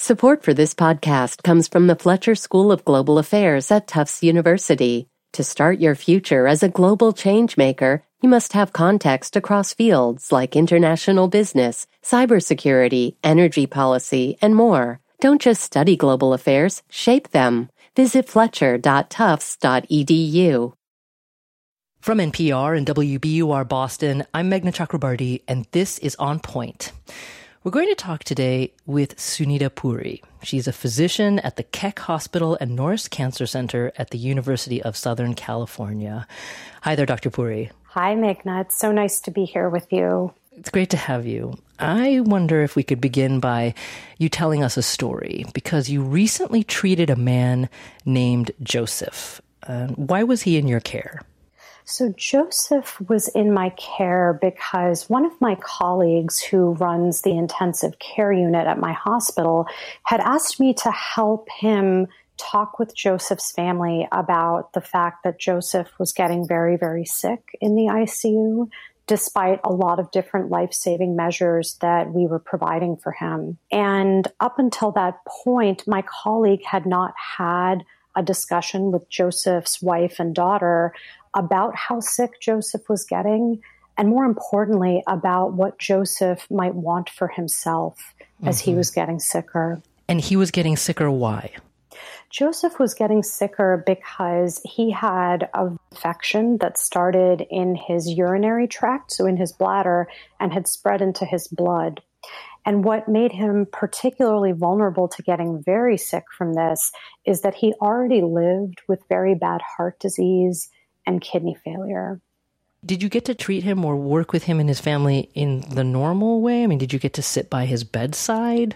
Support for this podcast comes from the Fletcher School of Global Affairs at Tufts University. To start your future as a global changemaker, you must have context across fields like international business, cybersecurity, energy policy, and more. Don't just study global affairs, shape them. Visit fletcher.tufts.edu. From NPR and WBUR Boston, I'm Meghna Chakrabarty, and this is On Point. We're going to talk today with Sunita Puri. She's a physician at the Keck Hospital and Norris Cancer Center at the University of Southern California. Hi there, Dr. Puri. Hi, Meghna. It's so nice to be here with you. It's great to have you. I wonder if we could begin by you telling us a story, because you recently treated a man named Joseph. Why was he in your care? So Joseph was in my care because one of my colleagues who runs the intensive care unit at my hospital had asked me to help him talk with Joseph's family about the fact that Joseph was getting very, very sick in the ICU, despite a lot of different life-saving measures that we were providing for him. And up until that point, my colleague had not had a discussion with Joseph's wife and daughter about how sick Joseph was getting, and more importantly, about what Joseph might want for himself as he was getting sicker. And he was getting sicker, why? Joseph was getting sicker because he had an infection that started in his urinary tract, so in his bladder, and had spread into his blood. And what made him particularly vulnerable to getting very sick from this is that he already lived with very bad heart disease and kidney failure. Did you get to treat him or work with him and his family in the normal way? I mean, did you get to sit by his bedside?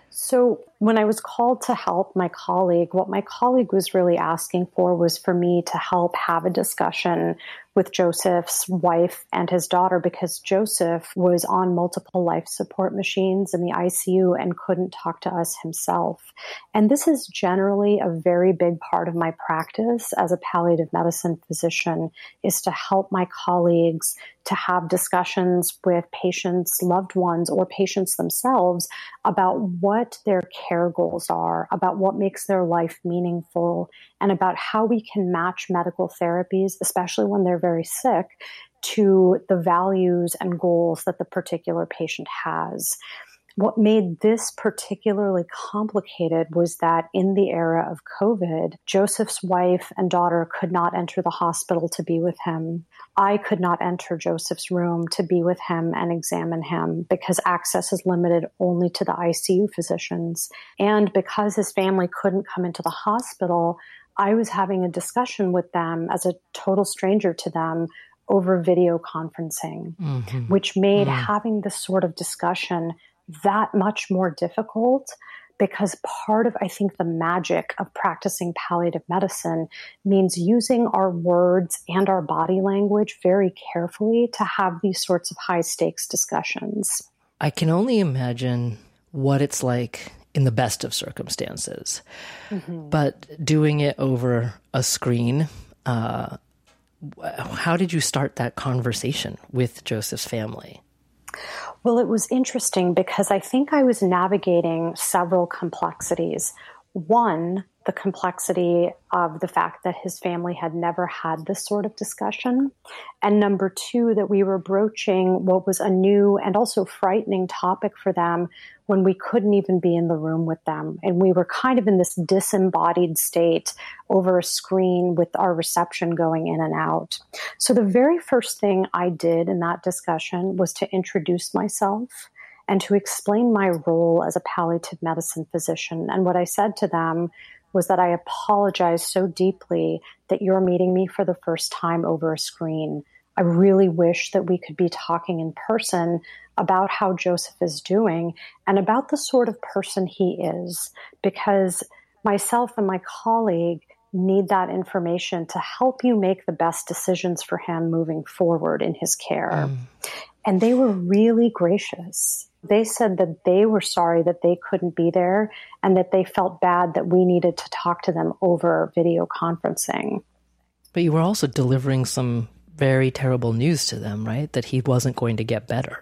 So when I was called to help my colleague, what my colleague was really asking for was for me to help have a discussion with Joseph's wife and his daughter, because Joseph was on multiple life support machines in the ICU and couldn't talk to us himself. And this is generally a very big part of my practice as a palliative medicine physician, is to help my colleagues to have discussions with patients' loved ones or patients themselves about what their care goals are, about what makes their life meaningful, and about how we can match medical therapies, especially when they're very sick, to the values and goals that the particular patient has. What made this particularly complicated was that in the era of COVID, Joseph's wife and daughter could not enter the hospital to be with him. I could not enter Joseph's room to be with him and examine him because access is limited only to the ICU physicians. And because his family couldn't come into the hospital, I was having a discussion with them as a total stranger to them over video conferencing, which made having this sort of discussion that much more difficult, because part of, I think, the magic of practicing palliative medicine means using our words and our body language very carefully to have these sorts of high stakes discussions. I can only imagine what it's like in the best of circumstances, but doing it over a screen, how did you start that conversation with Joseph's family? Well, it was interesting because I think I was navigating several complexities. One, the complexity of the fact that his family had never had this sort of discussion. And number two, that we were broaching what was a new and also frightening topic for them when we couldn't even be in the room with them. And we were kind of in this disembodied state over a screen with our reception going in and out. So the very first thing I did in that discussion was to introduce myself and to explain my role as a palliative medicine physician. And what I said to them was that I apologize so deeply that you're meeting me for the first time over a screen. I really wish that we could be talking in person about how Joseph is doing and about the sort of person he is, because myself and my colleague need that information to help you make the best decisions for him moving forward in his care. And they were really gracious. They said that they were sorry that they couldn't be there and that they felt bad that we needed to talk to them over video conferencing. But you were also delivering some very terrible news to them, right? That he wasn't going to get better.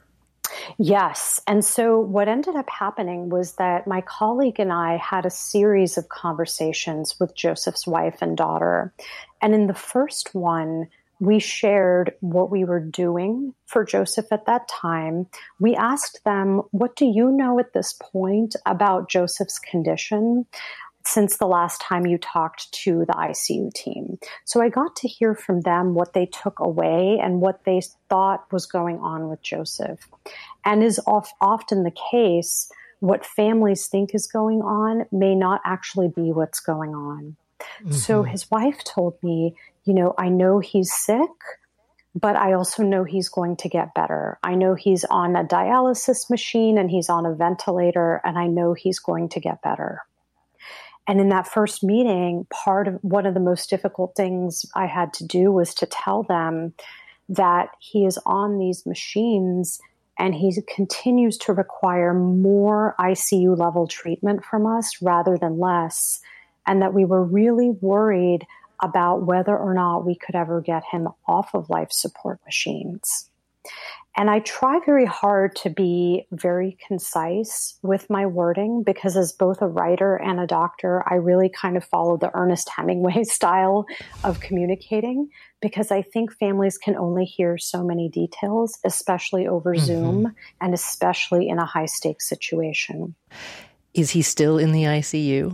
Yes. And so what ended up happening was that my colleague and I had a series of conversations with Joseph's wife and daughter. And in the first one, we shared what we were doing for Joseph at that time. We asked them, what do you know at this point about Joseph's condition since the last time you talked to the ICU team? So I got to hear from them what they took away and what they thought was going on with Joseph. And is often the case, what families think is going on may not actually be what's going on. Mm-hmm. So his wife told me, I know he's sick, but I also know he's going to get better. I know he's on a dialysis machine and he's on a ventilator, and I know he's going to get better. And in that first meeting, one of the most difficult things I had to do was to tell them that he is on these machines and he continues to require more ICU level treatment from us rather than less, and that we were really worried about whether or not we could ever get him off of life support machines. And I try very hard to be very concise with my wording because as both a writer and a doctor, I really kind of follow the Ernest Hemingway style of communicating because I think families can only hear so many details, especially over Zoom and especially in a high stakes situation. Is he still in the ICU?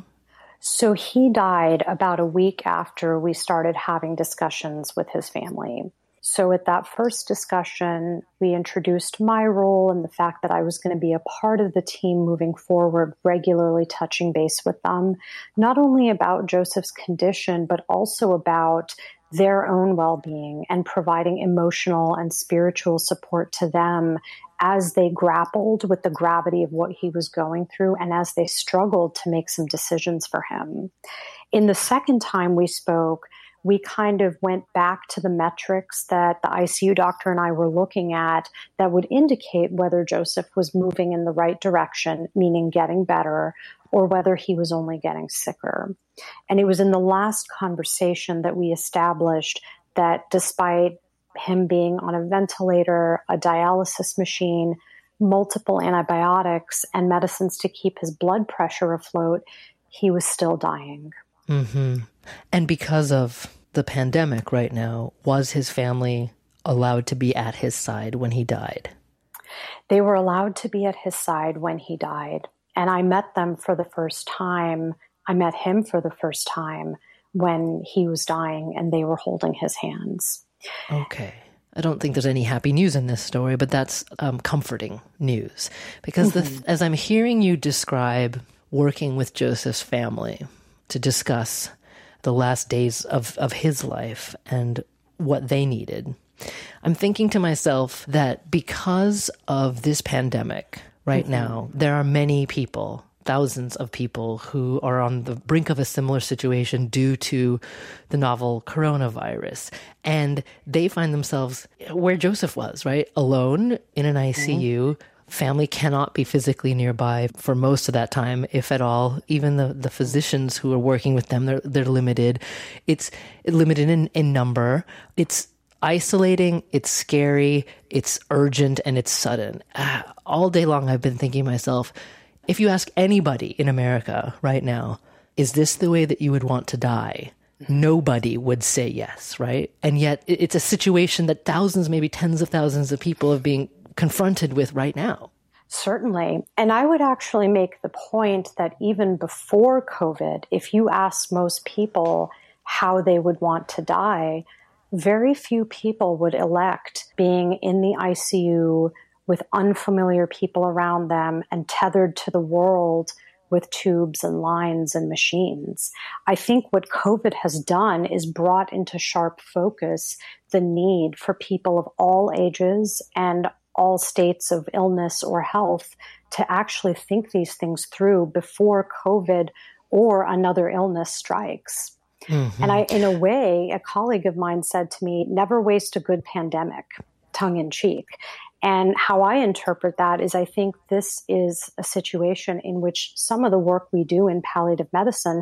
So he died about a week after we started having discussions with his family. So at that first discussion, we introduced my role and the fact that I was going to be a part of the team moving forward, regularly touching base with them, not only about Joseph's condition, but also about their own well-being and providing emotional and spiritual support to them as they grappled with the gravity of what he was going through and as they struggled to make some decisions for him. In the second time we spoke, we kind of went back to the metrics that the ICU doctor and I were looking at that would indicate whether Joseph was moving in the right direction, meaning getting better, or whether he was only getting sicker. And it was in the last conversation that we established that despite him being on a ventilator, a dialysis machine, multiple antibiotics, and medicines to keep his blood pressure afloat, he was still dying. Mm-hmm. And because of the pandemic right now, was his family allowed to be at his side when he died? They were allowed to be at his side when he died. And I met them for the first time. I met him for the first time when he was dying and they were holding his hands. Okay. I don't think there's any happy news in this story, but that's comforting news. Because as I'm hearing you describe working with Joseph's family to discuss the last days of his life and what they needed, I'm thinking to myself that because of this pandemic right now, there are many people, thousands of people who are on the brink of a similar situation due to the novel coronavirus. And they find themselves where Joseph was, right? Alone in an ICU. Family cannot be physically nearby for most of that time, if at all. Even the physicians who are working with them, they're limited. It's limited in number. It's isolating, it's scary, it's urgent, and it's sudden. All day long, I've been thinking to myself, if you ask anybody in America right now, is this the way that you would want to die? Nobody would say yes, right? And yet it's a situation that thousands, maybe tens of thousands of people are being confronted with right now. Certainly. And I would actually make the point that even before COVID, if you ask most people how they would want to die, very few people would elect being in the ICU with unfamiliar people around them and tethered to the world with tubes and lines and machines. I think what COVID has done is brought into sharp focus the need for people of all ages and all states of illness or health to actually think these things through before COVID or another illness strikes. And in a way, a colleague of mine said to me, never waste a good pandemic, tongue in cheek. And how I interpret that is I think this is a situation in which some of the work we do in palliative medicine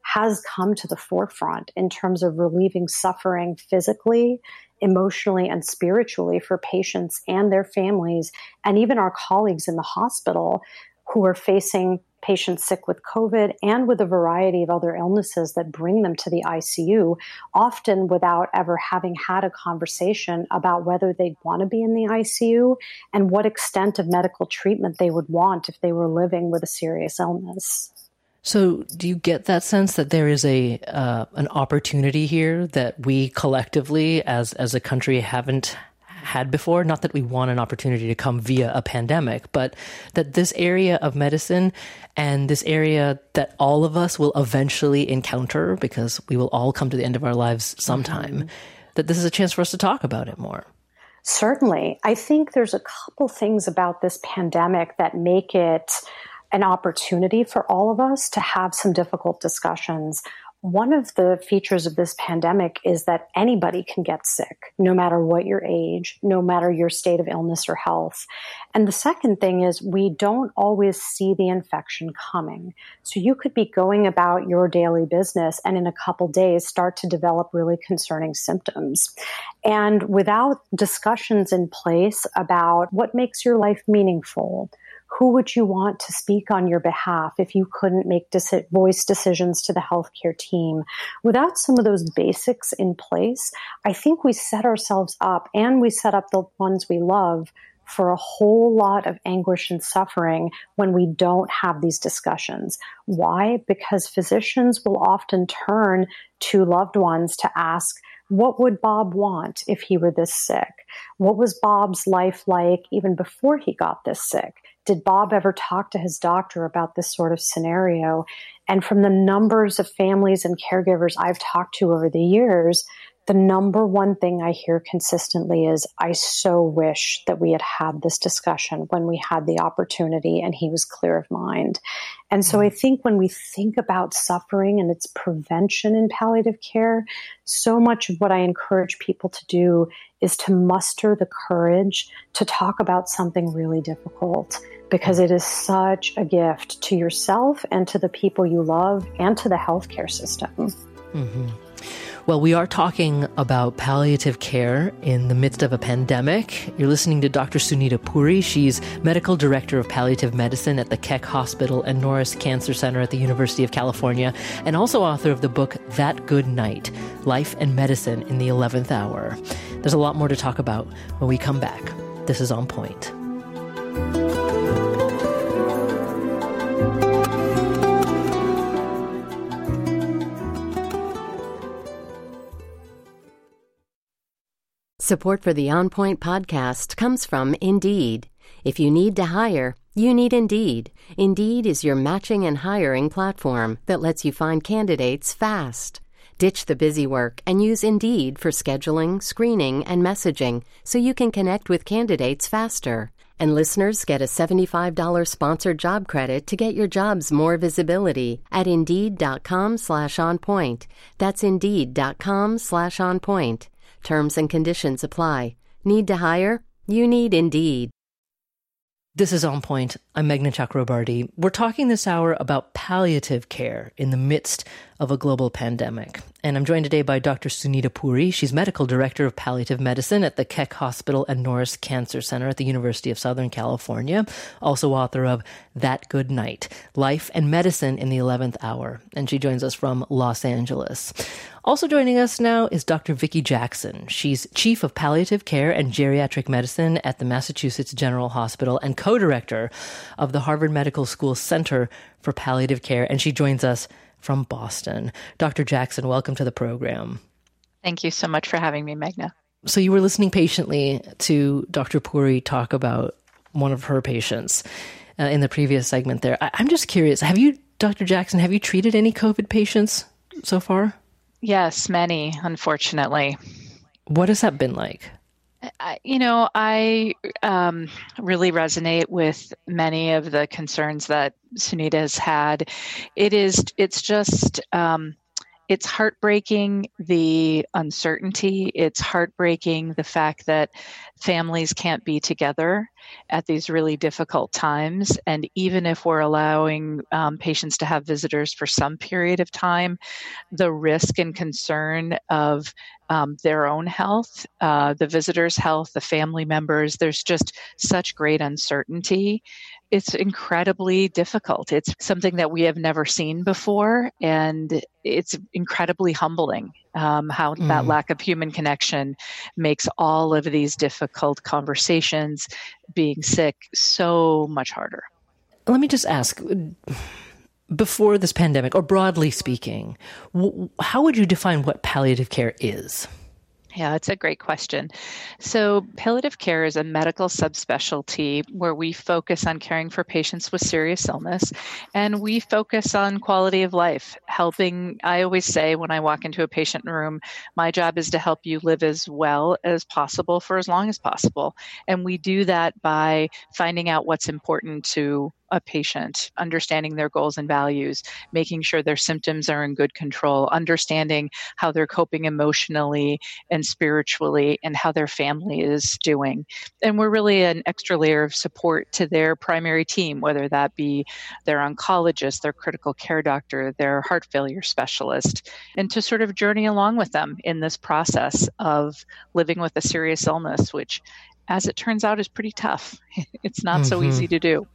has come to the forefront in terms of relieving suffering physically, emotionally, and spiritually for patients and their families, and even our colleagues in the hospital who are facing patients sick with COVID and with a variety of other illnesses that bring them to the ICU, often without ever having had a conversation about whether they'd want to be in the ICU and what extent of medical treatment they would want if they were living with a serious illness. So do you get that sense that there is an opportunity here that we collectively as a country haven't had before? Not that we want an opportunity to come via a pandemic, but that this area of medicine and this area that all of us will eventually encounter, because we will all come to the end of our lives sometime, that this is a chance for us to talk about it more. Certainly. I think there's a couple things about this pandemic that make it an opportunity for all of us to have some difficult discussions. One of the features of this pandemic is that anybody can get sick, no matter what your age, no matter your state of illness or health. And the second thing is we don't always see the infection coming. So you could be going about your daily business and in a couple days start to develop really concerning symptoms. And without discussions in place about what makes your life meaningful, who would you want to speak on your behalf if you couldn't make voice decisions to the healthcare team? Without some of those basics in place, I think we set ourselves up and we set up the ones we love for a whole lot of anguish and suffering when we don't have these discussions. Why? Because physicians will often turn to loved ones to ask, what would Bob want if he were this sick? What was Bob's life like even before he got this sick? Did Bob ever talk to his doctor about this sort of scenario? And from the numbers of families and caregivers I've talked to over the years, the number one thing I hear consistently is, I so wish that we had had this discussion when we had the opportunity and he was clear of mind. And so I think when we think about suffering and its prevention in palliative care, so much of what I encourage people to do is to muster the courage to talk about something really difficult, because it is such a gift to yourself and to the people you love and to the healthcare system. Mm-hmm. Well, we are talking about palliative care in the midst of a pandemic. You're listening to Dr. Sunita Puri. She's Medical Director of Palliative Medicine at the Keck Hospital and Norris Cancer Center at the University of California, and also author of the book That Good Night, Life and Medicine in the 11th Hour. There's a lot more to talk about when we come back. This is On Point. Support for the On Point podcast comes from Indeed. If you need to hire, you need Indeed. Indeed is your matching and hiring platform that lets you find candidates fast. Ditch the busy work and use Indeed for scheduling, screening, and messaging so you can connect with candidates faster. And listeners get a $75 sponsored job credit to get your jobs more visibility at Indeed.com/onpoint. That's Indeed.com/onpoint. Terms and conditions apply. Need to hire? You need Indeed. This is On Point. I'm Meghna Chakrabarty. We're talking this hour about palliative care in the midst of a global pandemic. And I'm joined today by Dr. Sunita Puri. She's Medical Director of Palliative Medicine at the Keck Hospital and Norris Cancer Center at the University of Southern California, also author of That Good Night, Life and Medicine in the 11th Hour. And she joins us from Los Angeles. Also joining us now is Dr. Vicki Jackson. She's Chief of Palliative Care and Geriatric Medicine at the Massachusetts General Hospital and co-director of the Harvard Medical School Center for Palliative Care, and she joins us from Boston. Dr. Jackson, welcome to the program. Thank you so much for having me, Meghna. So you were listening patiently to Dr. Puri talk about one of her patients in the previous segment there. I'm just curious, Dr. Jackson, have you treated any COVID patients so far? Yes, many, unfortunately. What has that been like? I really resonate with many of the concerns that Sunita has had. It's just It's heartbreaking, the uncertainty. It's heartbreaking, the fact that families can't be together at these really difficult times. And even if we're allowing patients to have visitors for some period of time, the risk and concern of their own health, the visitors' health, the family members, there's just such great uncertainty. It's incredibly difficult. It's something that we have never seen before, and it's incredibly humbling how that lack of human connection makes all of these difficult conversations, being sick, so much harder. Let me just ask, before this pandemic, or broadly speaking, how would you define what palliative care is? Yeah, it's a great question. So palliative care is a medical subspecialty where we focus on caring for patients with serious illness, and we focus on quality of life, helping. I always say when I walk into a patient room, my job is to help you live as well as possible for as long as possible. And we do that by finding out what's important to a patient, understanding their goals and values, making sure their symptoms are in good control, understanding how they're coping emotionally and spiritually, and how their family is doing. And we're really an extra layer of support to their primary team, whether that be their oncologist, their critical care doctor, their heart failure specialist, and to sort of journey along with them in this process of living with a serious illness, which, as it turns out, is pretty tough. It's not so easy to do.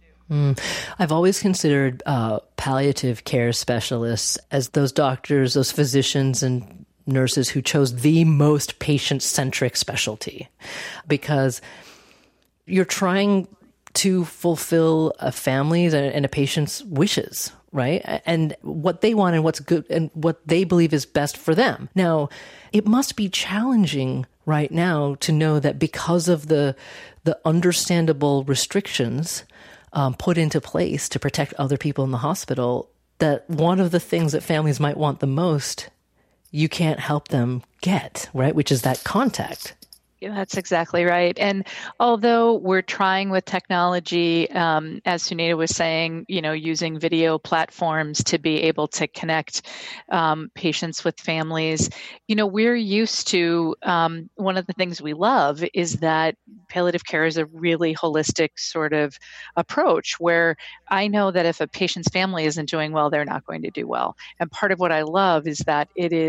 I've always considered palliative care specialists as those doctors, those physicians and nurses who chose the most patient-centric specialty, because you're trying to fulfill a family's and a patient's wishes, right? And what they want and what's good and what they believe is best for them. Now, it must be challenging right now to know that because of the understandable restrictions put into place to protect other people in the hospital, that one of the things that families might want the most, you can't help them get, right? Which is that contact. Yeah, that's exactly right. And although we're trying with technology, as Sunita was saying, using video platforms to be able to connect patients with families, we're used to, one of the things we love is that palliative care is a really holistic sort of approach where I know that if a patient's family isn't doing well, they're not going to do well. And part of what I love is that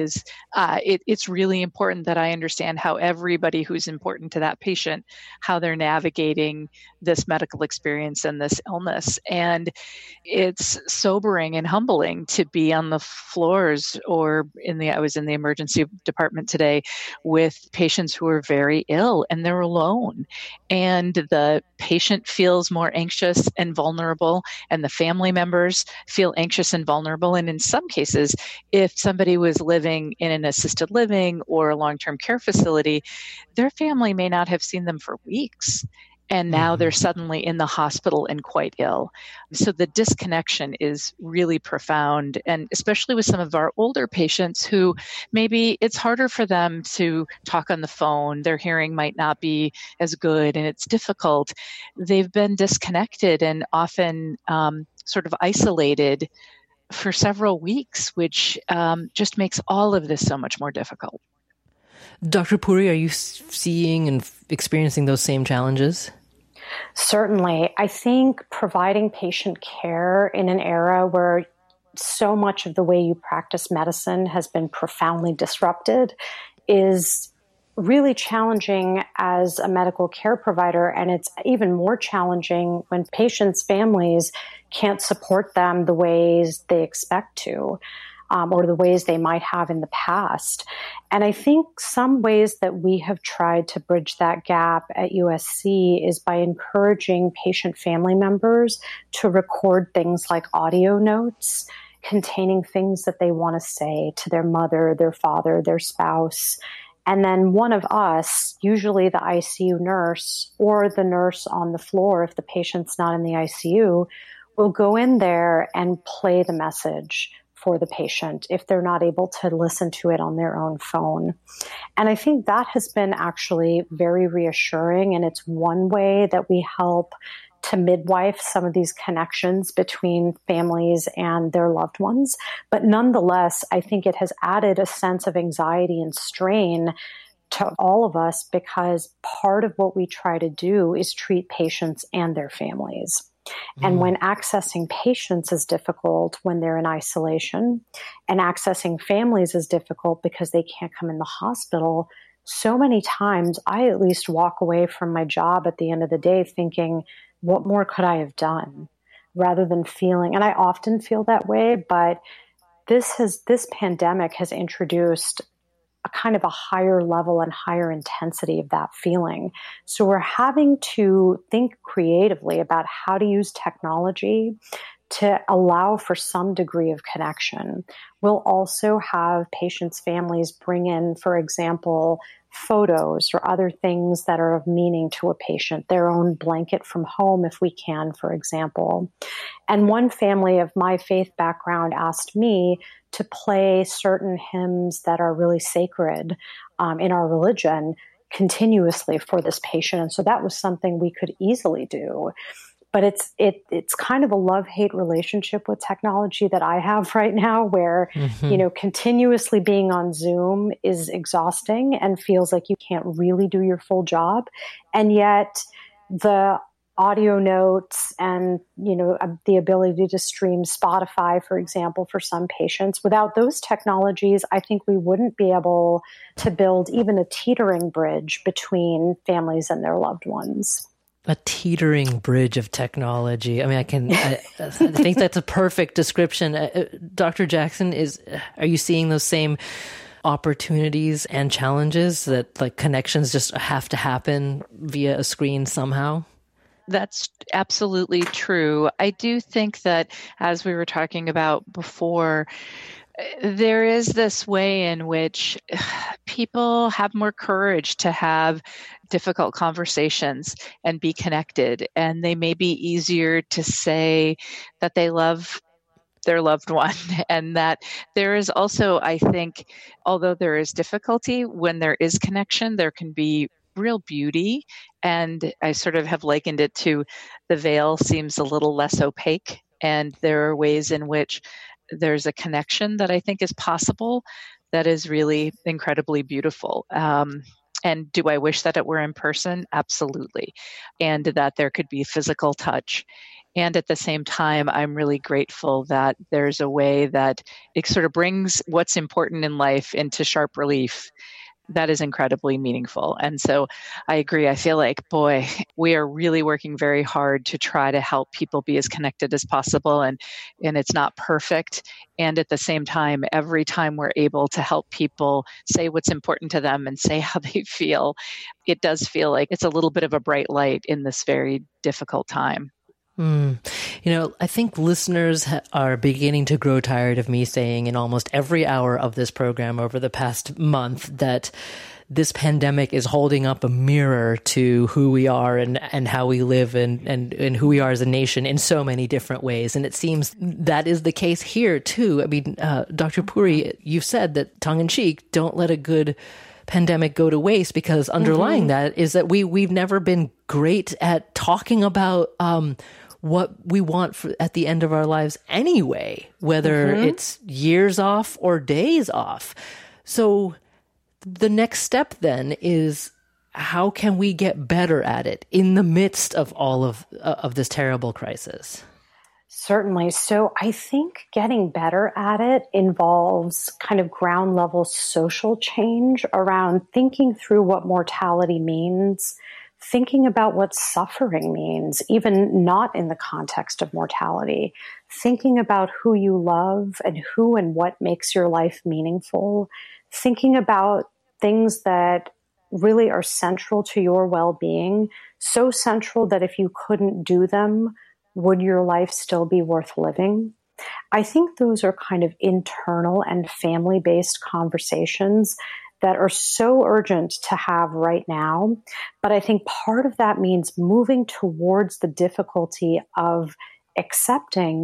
it's really important that I understand how everybody who's important to that patient, how they're navigating this medical experience and this illness. And it's sobering and humbling to be on the floors I was in the emergency department today with patients who are very ill and they're alone. And the patient feels more anxious and vulnerable, and the family members feel anxious and vulnerable. And in some cases, if somebody was living in an assisted living or a long-term care facility, their family may not have seen them for weeks. And now they're suddenly in the hospital and quite ill. So the disconnection is really profound. And especially with some of our older patients who maybe it's harder for them to talk on the phone. Their hearing might not be as good and it's difficult. They've been disconnected and often sort of isolated for several weeks, which just makes all of this so much more difficult. Dr. Puri, are you seeing and experiencing those same challenges? Certainly. I think providing patient care in an era where so much of the way you practice medicine has been profoundly disrupted is really challenging as a medical care provider. And it's even more challenging when patients' families can't support them the ways they expect to. Or the ways they might have in the past. And I think some ways that we have tried to bridge that gap at USC is by encouraging patient family members to record things like audio notes containing things that they want to say to their mother, their father, their spouse. And then one of us, usually the ICU nurse or the nurse on the floor, if the patient's not in the ICU, will go in there and play the message for the patient if they're not able to listen to it on their own phone. And I think that has been actually very reassuring. And it's one way that we help to midwife some of these connections between families and their loved ones. But nonetheless, I think it has added a sense of anxiety and strain to all of us, because part of what we try to do is treat patients and their families. And when accessing patients is difficult when they're in isolation, and accessing families is difficult because they can't come in the hospital, so many times I at least walk away from my job at the end of the day thinking, what more could I have done? Rather than feeling, and I often feel that way, but this pandemic has introduced a kind of a higher level and higher intensity of that feeling. So we're having to think creatively about how to use technology to allow for some degree of connection. We'll also have patients' families bring in, for example, photos or other things that are of meaning to a patient, their own blanket from home if we can, for example. And one family of my faith background asked me to play certain hymns that are really sacred in our religion continuously for this patient. And so that was something we could easily do. But it's kind of a love-hate relationship with technology that I have right now, where, continuously being on Zoom is exhausting and feels like you can't really do your full job. And yet the audio notes and, the ability to stream Spotify, for example, for some patients, without those technologies, I think we wouldn't be able to build even a teetering bridge between families and their loved ones. A teetering bridge of technology. I mean, I think that's a perfect description. Dr. Jackson, are you seeing those same opportunities and challenges that like connections just have to happen via a screen somehow? That's absolutely true. I do think that, as we were talking about before, there is this way in which people have more courage to have difficult conversations and be connected. And they may be easier to say that they love their loved one. And that there is also, I think, although there is difficulty, when there is connection, there can be real beauty. And I sort of have likened it to the veil seems a little less opaque. And there are ways in which there's a connection that I think is possible that is really incredibly beautiful. And do I wish that it were in person? Absolutely. And that there could be physical touch. And at the same time, I'm really grateful that there's a way that it sort of brings what's important in life into sharp relief. That is incredibly meaningful. And so I agree. I feel like, boy, we are really working very hard to try to help people be as connected as possible. And it's not perfect. And at the same time, every time we're able to help people say what's important to them and say how they feel, it does feel like it's a little bit of a bright light in this very difficult time. I think listeners are beginning to grow tired of me saying in almost every hour of this program over the past month that this pandemic is holding up a mirror to who we are and how we live and who we are as a nation in so many different ways. And it seems that is the case here too. I mean, Dr. Puri, you've said that tongue in cheek, don't let a good pandemic go to waste, because underlying that is that we've never been great at talking about what we want at the end of our lives anyway, whether it's years off or days off. So the next step then is, how can we get better at it in the midst of all of this terrible crisis? Certainly. So I think getting better at it involves kind of ground level social change around thinking through what mortality means, thinking about what suffering means, even not in the context of mortality, thinking about who you love and who and what makes your life meaningful, thinking about things that really are central to your well-being, so central that if you couldn't do them, would your life still be worth living? I think those are kind of internal and family-based conversations that are so urgent to have right now. But I think part of that means moving towards the difficulty of accepting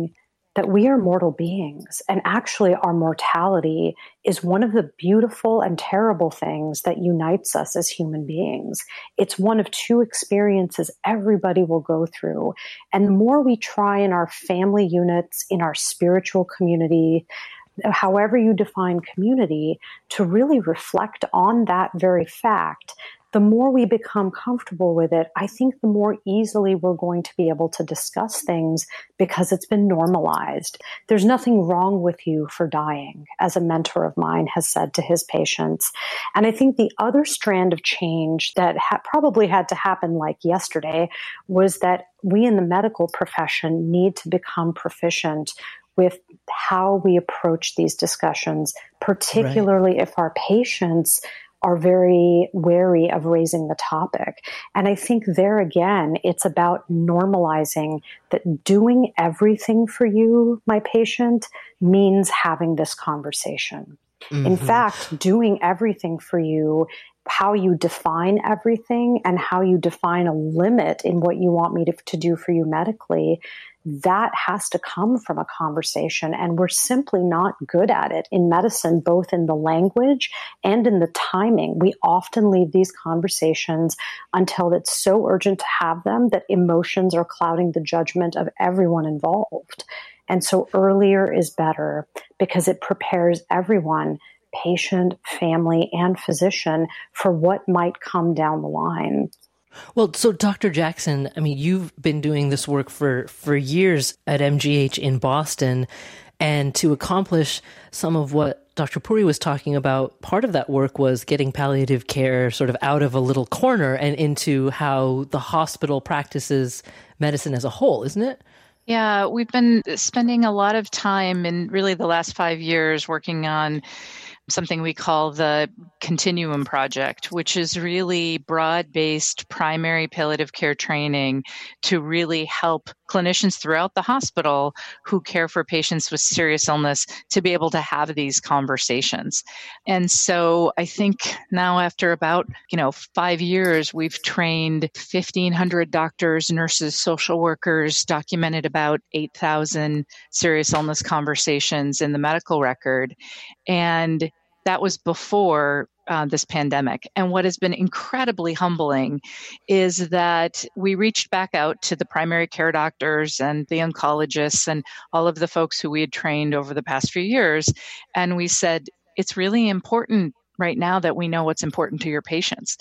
that we are mortal beings. And actually, our mortality is one of the beautiful and terrible things that unites us as human beings. It's one of two experiences everybody will go through. And the more we try in our family units, in our spiritual community, however you define community, to really reflect on that very fact, the more we become comfortable with it, I think the more easily we're going to be able to discuss things because it's been normalized. There's nothing wrong with you for dying, as a mentor of mine has said to his patients. And I think the other strand of change that probably had to happen like yesterday was that we in the medical profession need to become proficient with how we approach these discussions, particularly if our patients are very wary of raising the topic. And I think there again, it's about normalizing that doing everything for you, my patient, means having this conversation. Mm-hmm. In fact, doing everything for you, how you define everything and how you define a limit in what you want me to do for you medically, that has to come from a conversation. And we're simply not good at it in medicine, both in the language and in the timing. We often leave these conversations until it's so urgent to have them that emotions are clouding the judgment of everyone involved. And so earlier is better because it prepares everyone, patient, family, and physician, for what might come down the line. Well, so Dr. Jackson, I mean, you've been doing this work for years at MGH in Boston, and to accomplish some of what Dr. Puri was talking about, part of that work was getting palliative care sort of out of a little corner and into how the hospital practices medicine as a whole, isn't it? Yeah, we've been spending a lot of time in really the last 5 years working on something we call the Continuum Project, which is really broad-based primary palliative care training to really help clinicians throughout the hospital who care for patients with serious illness to be able to have these conversations. And so I think now after about, 5 years, we've trained 1,500 doctors, nurses, social workers, documented about 8,000 serious illness conversations in the medical record. And that was before this pandemic. And what has been incredibly humbling is that we reached back out to the primary care doctors and the oncologists and all of the folks who we had trained over the past few years. And we said, it's really important right now that we know what's important to your patients.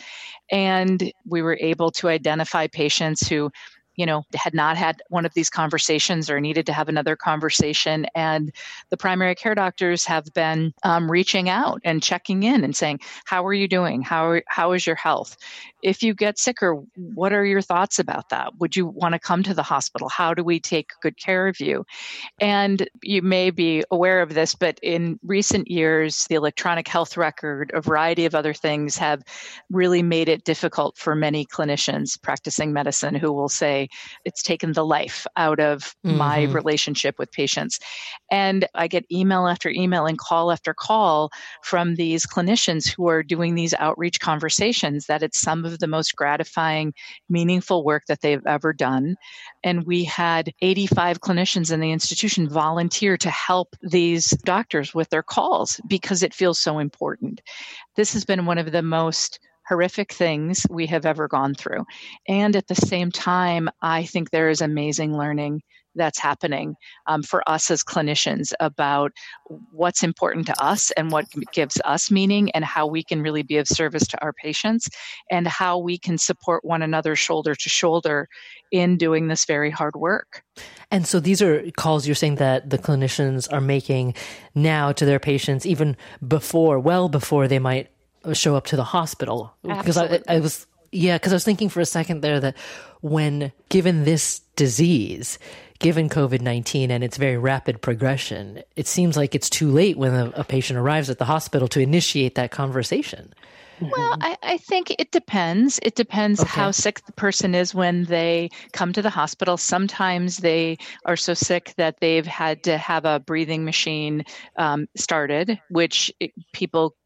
And we were able to identify patients who had not had one of these conversations or needed to have another conversation. And the primary care doctors have been reaching out and checking in and saying, how are you doing? How is your health? If you get sicker, what are your thoughts about that? Would you want to come to the hospital? How do we take good care of you? And you may be aware of this, but in recent years, the electronic health record, a variety of other things have really made it difficult for many clinicians practicing medicine who will say, it's taken the life out of my relationship with patients. And I get email after email and call after call from these clinicians who are doing these outreach conversations that it's some of the most gratifying, meaningful work that they've ever done. And we had 85 clinicians in the institution volunteer to help these doctors with their calls because it feels so important. This has been one of the most horrific things we have ever gone through. And at the same time, I think there is amazing learning that's happening for us as clinicians about what's important to us and what gives us meaning and how we can really be of service to our patients and how we can support one another shoulder to shoulder in doing this very hard work. And so these are calls you're saying that the clinicians are making now to their patients even well before they might show up to the hospital. Because I was thinking for a second there that when given this disease, given COVID-19 and its very rapid progression, it seems like it's too late when a patient arrives at the hospital to initiate that conversation. Well, I think it depends. It depends how sick the person is when they come to the hospital. Sometimes they are so sick that they've had to have a breathing machine started, which people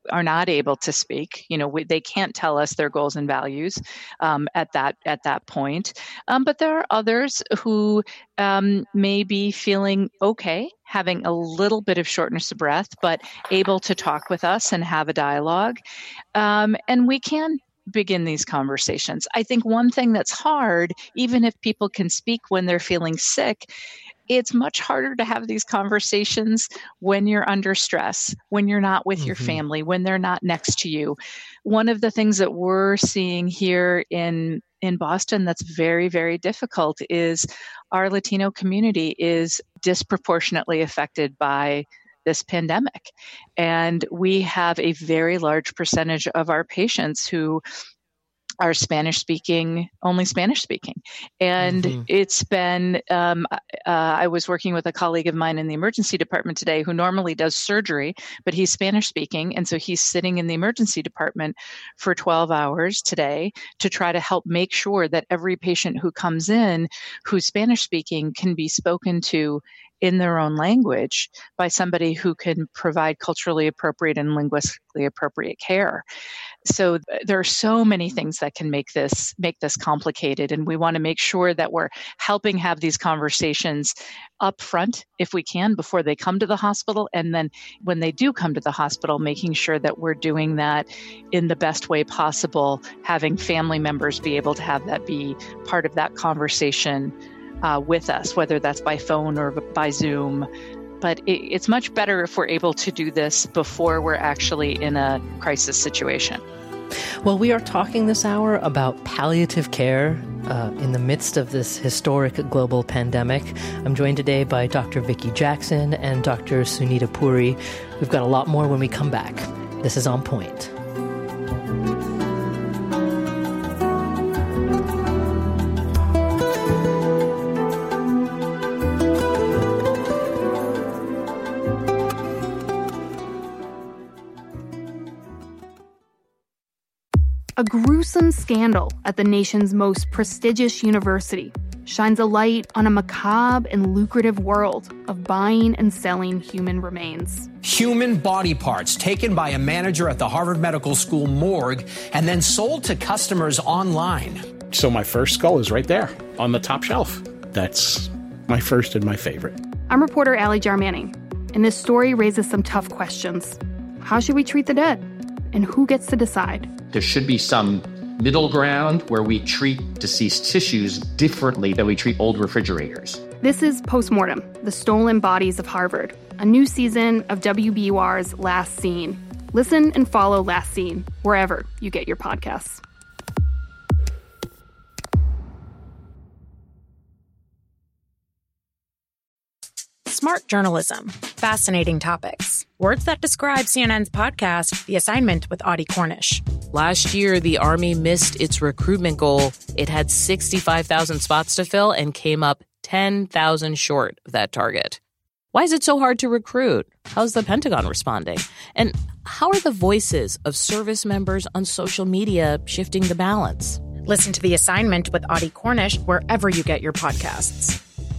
are not able to speak. They can't tell us their goals and values at that point. But there are others who may be feeling okay, having a little bit of shortness of breath, but able to talk with us and have a dialogue. And we can begin these conversations. I think one thing that's hard, even if people can speak when they're feeling sick, it's much harder to have these conversations when you're under stress, when you're not with your family, when they're not next to you. One of the things that we're seeing here in Boston that's very, very difficult is our Latino community is disproportionately affected by this pandemic. And we have a very large percentage of our patients who are only Spanish speaking. And it's been, I was working with a colleague of mine in the emergency department today who normally does surgery, but he's Spanish speaking. And so he's sitting in the emergency department for 12 hours today to try to help make sure that every patient who comes in who's Spanish speaking can be spoken to in their own language by somebody who can provide culturally appropriate and linguistically appropriate care. So there are so many things that can make this complicated. And we want to make sure that we're helping have these conversations up front, if we can, before they come to the hospital. And then when they do come to the hospital, making sure that we're doing that in the best way possible, having family members be able to have that be part of that conversation with us, whether that's by phone or by Zoom. But it's much better if we're able to do this before we're actually in a crisis situation. Well, we are talking this hour about palliative care in the midst of this historic global pandemic. I'm joined today by Dr. Vicki Jackson and Dr. Sunita Puri. We've got a lot more when we come back. This is On Point. A gruesome scandal at the nation's most prestigious university shines a light on a macabre and lucrative world of buying and selling human remains. Human body parts taken by a manager at the Harvard Medical School morgue and then sold to customers online. So my first skull is right there on the top shelf. That's my first and my favorite. I'm reporter Allie Jarmanning, and this story raises some tough questions. How should we treat the dead? And who gets to decide? There should be some middle ground where we treat deceased tissues differently than we treat old refrigerators. This is Postmortem, The Stolen Bodies of Harvard, a new season of WBUR's Last Scene. Listen and follow Last Scene wherever you get your podcasts. Smart journalism. Fascinating topics. Words that describe CNN's podcast, The Assignment with Audie Cornish. Last year, the Army missed its recruitment goal. It had 65,000 spots to fill and came up 10,000 short of that target. Why is it so hard to recruit? How's the Pentagon responding? And how are the voices of service members on social media shifting the balance? Listen to The Assignment with Audie Cornish wherever you get your podcasts.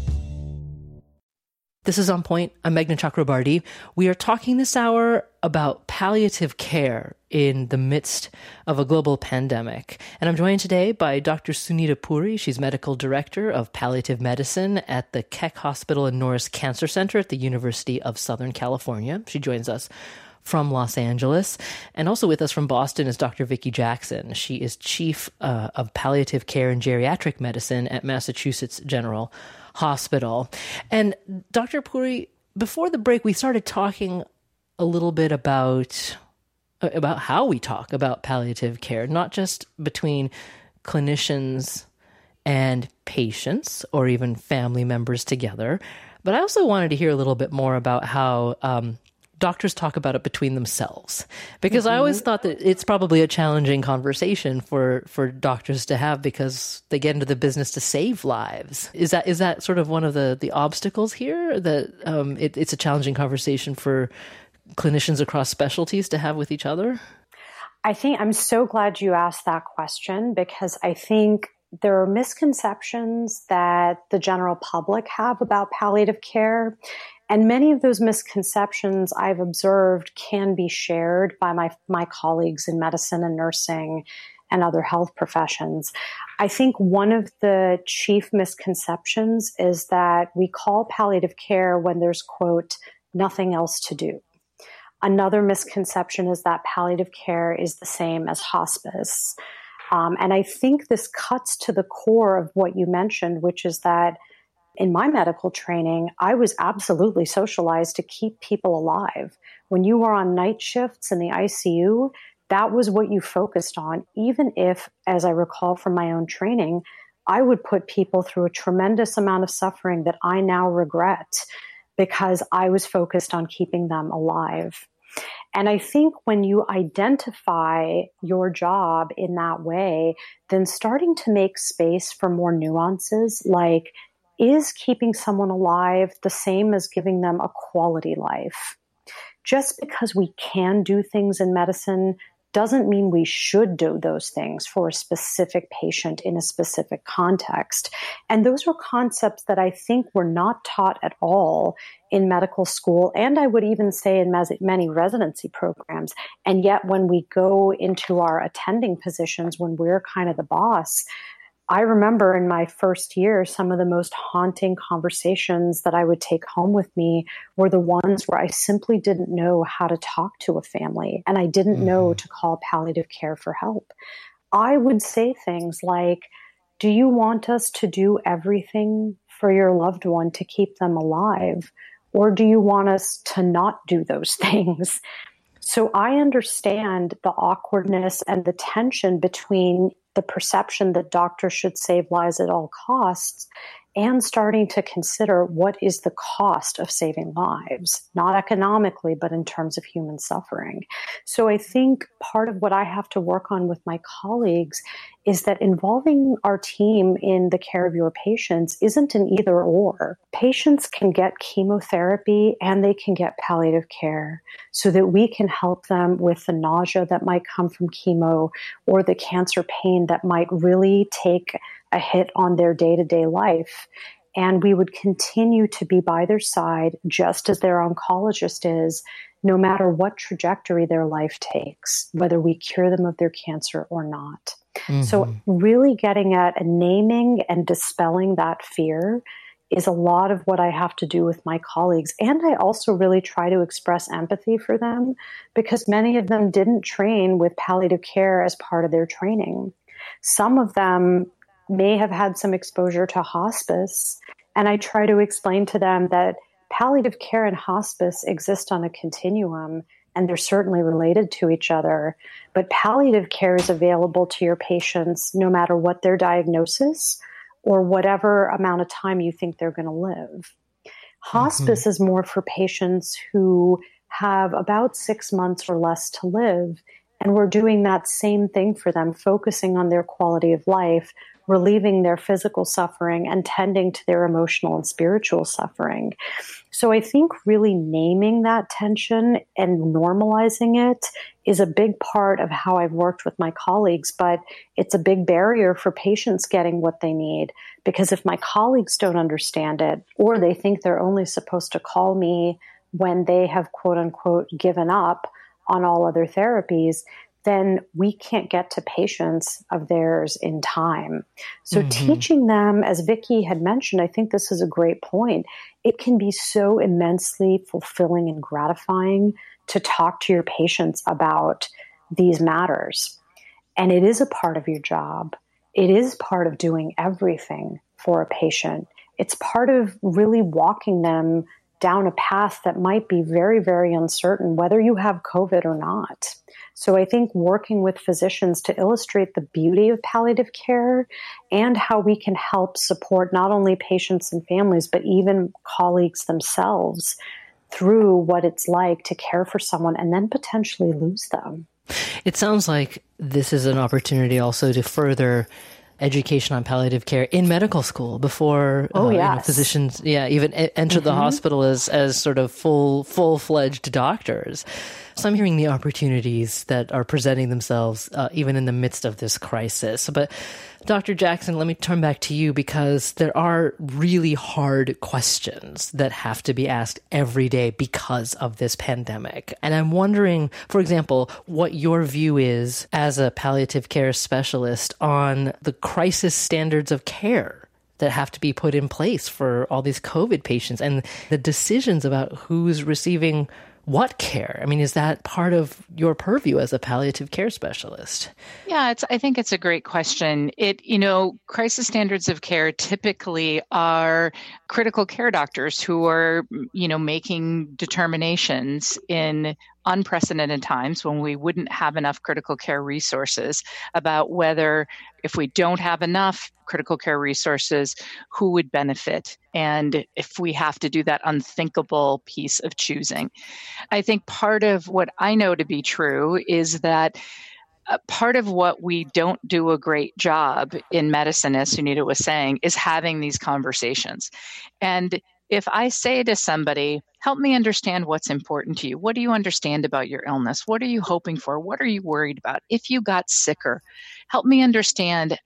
This is On Point. I'm Meghna Chakrabarty. We are talking this hour about palliative care in the midst of a global pandemic. And I'm joined today by Dr. Sunita Puri. She's medical director of palliative medicine at the Keck Hospital and Norris Cancer Center at the University of Southern California. She joins us from Los Angeles. And also with us from Boston is Dr. Vicki Jackson. She is chief of palliative care and geriatric medicine at Massachusetts General Hospital. And Dr. Puri, before the break, we started talking a little bit about how we talk about palliative care, not just between clinicians and patients or even family members together, but I also wanted to hear a little bit more about how doctors talk about it between themselves, because I always thought that it's probably a challenging conversation for doctors to have because they get into the business to save lives. Is that sort of one of the obstacles here, that it's a challenging conversation for clinicians across specialties to have with each other? I think I'm so glad you asked that question, because I think there are misconceptions that the general public have about palliative care. And many of those misconceptions I've observed can be shared by my colleagues in medicine and nursing and other health professions. I think one of the chief misconceptions is that we call palliative care when there's, quote, nothing else to do. Another misconception is that palliative care is the same as hospice. And I think this cuts to the core of what you mentioned, which is that in my medical training, I was absolutely socialized to keep people alive. When you were on night shifts in the ICU, that was what you focused on, even if, as I recall from my own training, I would put people through a tremendous amount of suffering that I now regret because I was focused on keeping them alive. And I think when you identify your job in that way, then starting to make space for more nuances, like, is keeping someone alive the same as giving them a quality life? Just because we can do things in medicine doesn't mean we should do those things for a specific patient in a specific context. And those are concepts that I think were not taught at all in medical school, and I would even say in many residency programs. And yet when we go into our attending positions, when we're kind of the boss, I remember in my first year, some of the most haunting conversations that I would take home with me were the ones where I simply didn't know how to talk to a family, and I didn't know to call palliative care for help. I would say things like, do you want us to do everything for your loved one to keep them alive? Or do you want us to not do those things? So I understand the awkwardness and the tension between the perception that doctors should save lives at all costs and starting to consider what is the cost of saving lives, not economically, but in terms of human suffering. So I think part of what I have to work on with my colleagues is that involving our team in the care of your patients isn't an either or. Patients can get chemotherapy and they can get palliative care so that we can help them with the nausea that might come from chemo or the cancer pain that might really take a hit on their day-to-day life. And we would continue to be by their side, just as their oncologist is, no matter what trajectory their life takes, whether we cure them of their cancer or not. Mm-hmm. So really getting at naming and dispelling that fear is a lot of what I have to do with my colleagues. And I also really try to express empathy for them because many of them didn't train with palliative care as part of their training. Some of them may have had some exposure to hospice, and I try to explain to them that palliative care and hospice exist on a continuum, and they're certainly related to each other. But palliative care is available to your patients no matter what their diagnosis or whatever amount of time you think they're going to live. Hospice is more for patients who have about 6 months or less to live, and we're doing that same thing for them, focusing on their quality of life, relieving their physical suffering, and tending to their emotional and spiritual suffering. So I think really naming that tension and normalizing it is a big part of how I've worked with my colleagues, but it's a big barrier for patients getting what they need. Because if my colleagues don't understand it, or they think they're only supposed to call me when they have, quote unquote, given up on all other therapies, then we can't get to patients of theirs in time. So teaching them, as Vicki had mentioned, I think this is a great point. It can be so immensely fulfilling and gratifying to talk to your patients about these matters. And it is a part of your job. It is part of doing everything for a patient. It's part of really walking them down a path that might be very, very uncertain, whether you have COVID or not. So I think working with physicians to illustrate the beauty of palliative care and how we can help support not only patients and families, but even colleagues themselves through what it's like to care for someone and then potentially lose them. It sounds like this is an opportunity also to further education on palliative care in medical school before physicians, even enter the hospital as sort of full-fledged doctors. So I'm hearing the opportunities that are presenting themselves even in the midst of this crisis. But Dr. Jackson, let me turn back to you because there are really hard questions that have to be asked every day because of this pandemic. And I'm wondering, for example, what your view is as a palliative care specialist on the crisis standards of care that have to be put in place for all these COVID patients and the decisions about who's receiving what care? I mean, is that part of your purview as a palliative care specialist? Yeah, I think it's a great question. Crisis standards of care typically are critical care doctors who are, making determinations in unprecedented times when we wouldn't have enough critical care resources about whether, if we don't have enough critical care resources, who would benefit, and if we have to do that unthinkable piece of choosing. I think part of what I know to be true is that part of what we don't do a great job in medicine, as Sunita was saying, is having these conversations. And if I say to somebody, help me understand what's important to you. What do you understand about your illness? What are you hoping for? What are you worried about? If you got sicker, help me understand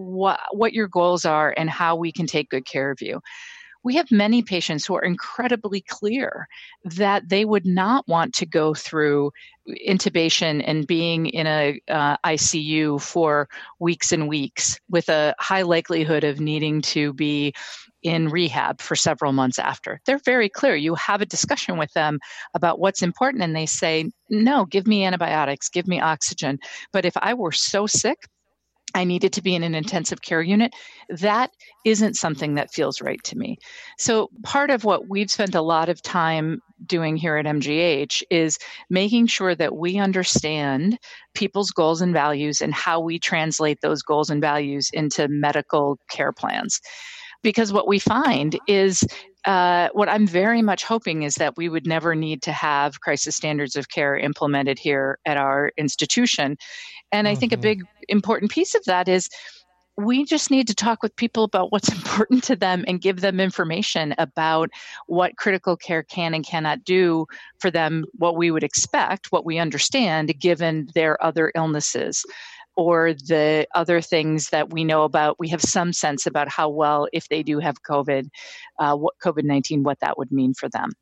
what your goals are and how we can take good care of you. We have many patients who are incredibly clear that they would not want to go through intubation and being in a ICU for weeks and weeks with a high likelihood of needing to be in rehab for several months after. They're very clear. You have a discussion with them about what's important, and they say, no, give me antibiotics, give me oxygen. But if I were so sick, I needed to be in an intensive care unit, that isn't something that feels right to me. So part of what we've spent a lot of time doing here at MGH is making sure that we understand people's goals and values and how we translate those goals and values into medical care plans. Because what we find is what I'm very much hoping is that we would never need to have crisis standards of care implemented here at our institution. And I think a big important piece of that is we just need to talk with people about what's important to them and give them information about what critical care can and cannot do for them, what we would expect, what we understand, given their other illnesses or the other things that we know about. We have some sense about how well, if they do have COVID-19, what that would mean for them.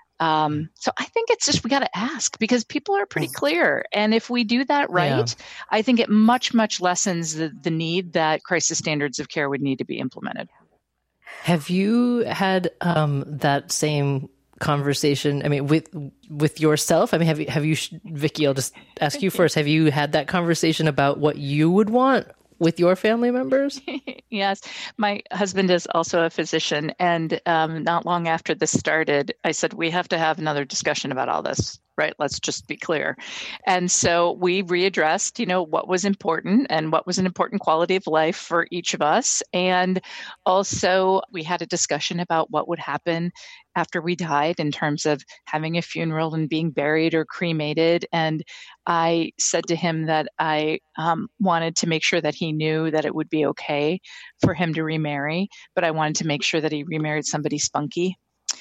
So I think it's just, we got to ask because people are pretty clear. And if we do that right, I think it much, much lessens the need that crisis standards of care would need to be implemented. Have you had that same conversation? I mean, with yourself? I mean, have you, Vicky, I'll just ask you first. Have you had that conversation about what you would want with your family members? Yes. My husband is also a physician. And not long after this started, I said, we have to have another discussion about all this, right? Let's just be clear. And so we readdressed, what was important and what was an important quality of life for each of us. And also we had a discussion about what would happen after we died in terms of having a funeral and being buried or cremated. And I said to him that I wanted to make sure that he knew that it would be okay for him to remarry, but I wanted to make sure that he remarried somebody spunky.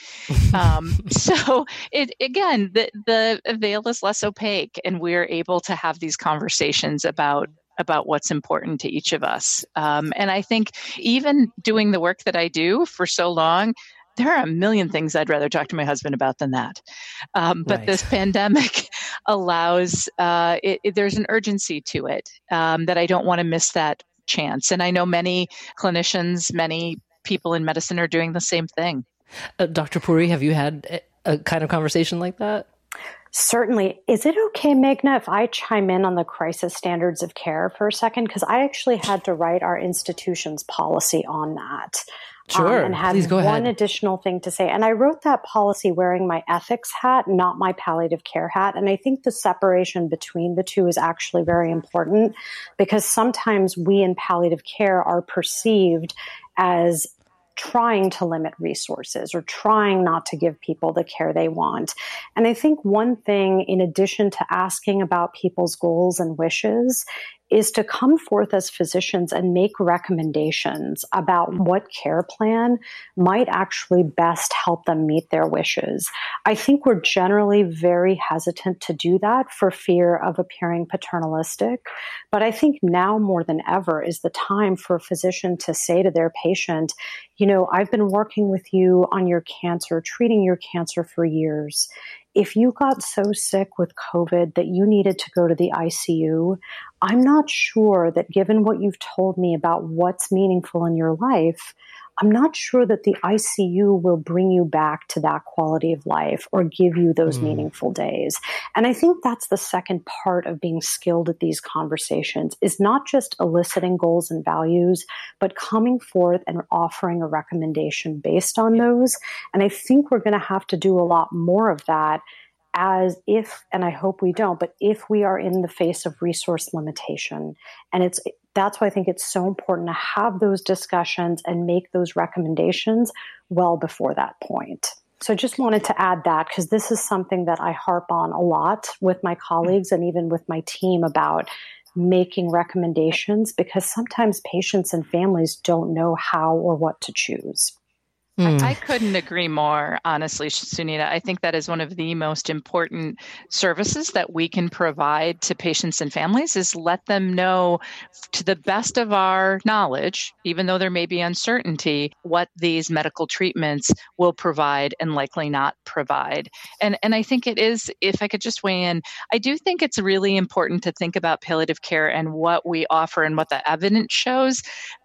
So the veil is less opaque, and we're able to have these conversations about what's important to each of us. And I think even doing the work that I do for so long, there are a million things I'd rather talk to my husband about than that. But this pandemic allows, there's an urgency to it that I don't want to miss that chance. And I know many clinicians, many people in medicine are doing the same thing. Dr. Puri, have you had a kind of conversation like that? Certainly. Is it okay, Meghna, if I chime in on the crisis standards of care for a second? Because I actually had to write our institution's policy on that. Sure. And had Please go one ahead. additional thing to say. And I wrote that policy wearing my ethics hat, not my palliative care hat. And I think the separation between the two is actually very important because sometimes we in palliative care are perceived as trying to limit resources or trying not to give people the care they want. And I think one thing, in addition to asking about people's goals and wishes, is to come forth as physicians and make recommendations about what care plan might actually best help them meet their wishes. I think we're generally very hesitant to do that for fear of appearing paternalistic. But I think now more than ever is the time for a physician to say to their patient, you know, I've been working with you on your cancer, treating your cancer for years. If you got so sick with COVID that you needed to go to the ICU, I'm not sure that given what you've told me about what's meaningful in your life, I'm not sure that the ICU will bring you back to that quality of life or give you those meaningful days. And I think that's the second part of being skilled at these conversations, is not just eliciting goals and values, but coming forth and offering a recommendation based on those. And I think we're going to have to do a lot more of that, as if, and I hope we don't, but if we are in the face of resource limitation. And that's why I think it's so important to have those discussions and make those recommendations well before that point. So I just wanted to add that, because this is something that I harp on a lot with my colleagues and even with my team about making recommendations, because sometimes patients and families don't know how or what to choose. I couldn't agree more, honestly, Sunita. I think that is one of the most important services that we can provide to patients and families, is let them know to the best of our knowledge, even though there may be uncertainty, what these medical treatments will provide and likely not provide. And I think it is, if I could just weigh in, I do think it's really important to think about palliative care and what we offer and what the evidence shows.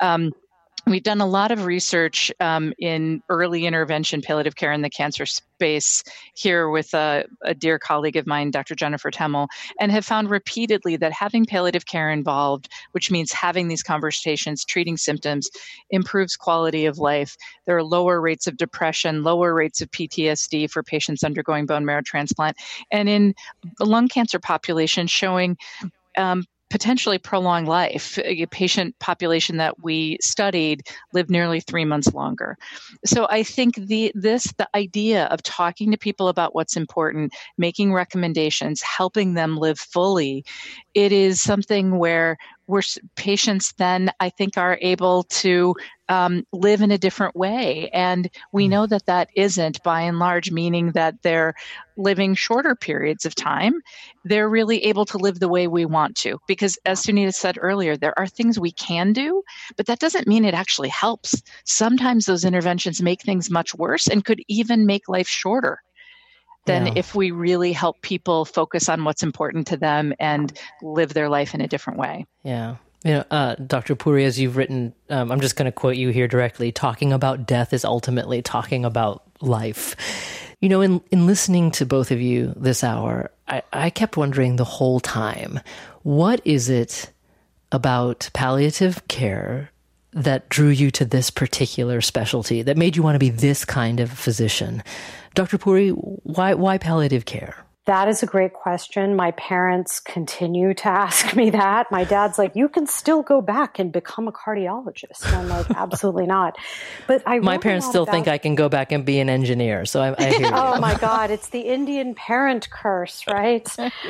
We've done a lot of research in early intervention palliative care in the cancer space here with a dear colleague of mine, Dr. Jennifer Temmel, and have found repeatedly that having palliative care involved, which means having these conversations, treating symptoms, improves quality of life. There are lower rates of depression, lower rates of PTSD for patients undergoing bone marrow transplant, and in the lung cancer population showing potentially prolonged life. A patient population that we studied lived nearly 3 months longer. So I think the idea of talking to people about what's important, making recommendations, helping them live fully, it is something where patients then, I think, are able to live in a different way. And we know that that isn't, by and large, meaning that they're living shorter periods of time. They're really able to live the way we want to. Because as Sunita said earlier, there are things we can do, but that doesn't mean it actually helps. Sometimes those interventions make things much worse and could even make life shorter than if we really help people focus on what's important to them and live their life in a different way. Yeah. You know, Dr. Puri, as you've written, I'm just going to quote you here directly, talking about death is ultimately talking about life. You know, in listening to both of you this hour, I kept wondering the whole time, what is it about palliative care that drew you to this particular specialty, that made you want to be this kind of physician? Dr. Puri, why palliative care? That is a great question. My parents continue to ask me that. My dad's like, you can still go back and become a cardiologist. And I'm like, absolutely not. But my parents still think I can go back and be an engineer. So I hear you. Oh my God, it's the Indian parent curse, right?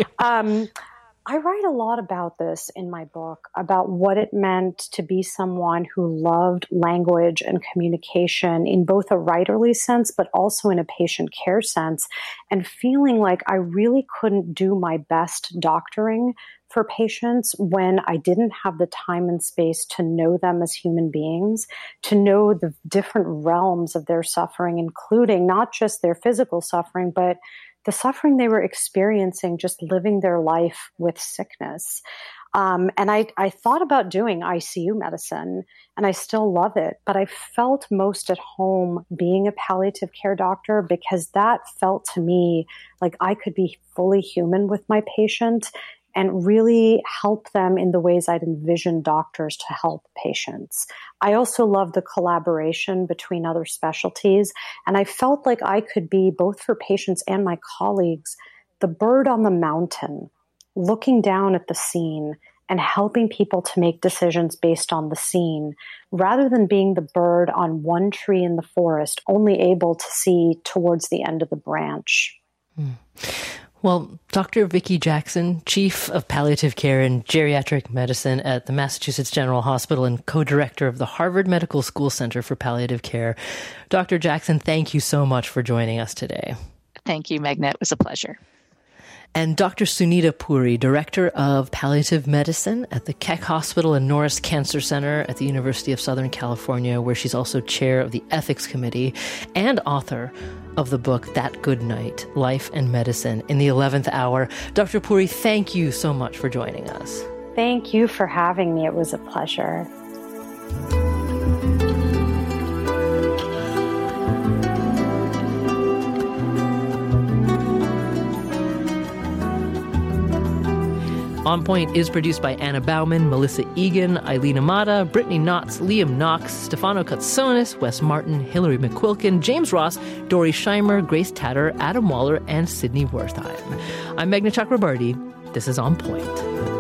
I write a lot about this in my book, about what it meant to be someone who loved language and communication in both a writerly sense, but also in a patient care sense, and feeling like I really couldn't do my best doctoring for patients when I didn't have the time and space to know them as human beings, to know the different realms of their suffering, including not just their physical suffering, but the suffering they were experiencing just living their life with sickness. And I thought about doing ICU medicine, and I still love it, but I felt most at home being a palliative care doctor, because that felt to me like I could be fully human with my patient and really help them in the ways I'd envisioned doctors to help patients. I also love the collaboration between other specialties, and I felt like I could be, both for patients and my colleagues, the bird on the mountain, looking down at the scene and helping people to make decisions based on the scene, rather than being the bird on one tree in the forest, only able to see towards the end of the branch. Well, Dr. Vicki Jackson, Chief of Palliative Care and Geriatric Medicine at the Massachusetts General Hospital and co-director of the Harvard Medical School Center for Palliative Care. Dr. Jackson, thank you so much for joining us today. Thank you, Meghna. It was a pleasure. And Dr. Sunita Puri, Director of Palliative Medicine at the Keck Hospital and Norris Cancer Center at the University of Southern California, where she's also chair of the Ethics Committee and author of the book, That Good Night, Life and Medicine in the 11th Hour. Dr. Puri, thank you so much for joining us. Thank you for having me. It was a pleasure. On Point is produced by Anna Bauman, Melissa Egan, Eileen Amata, Brittany Knotts, Liam Knox, Stefano Katsonis, Wes Martin, Hillary McQuilkin, James Ross, Dory Scheimer, Grace Tatter, Adam Waller, and Sydney Wertheim. I'm Meghna Chakrabarty. This is On Point.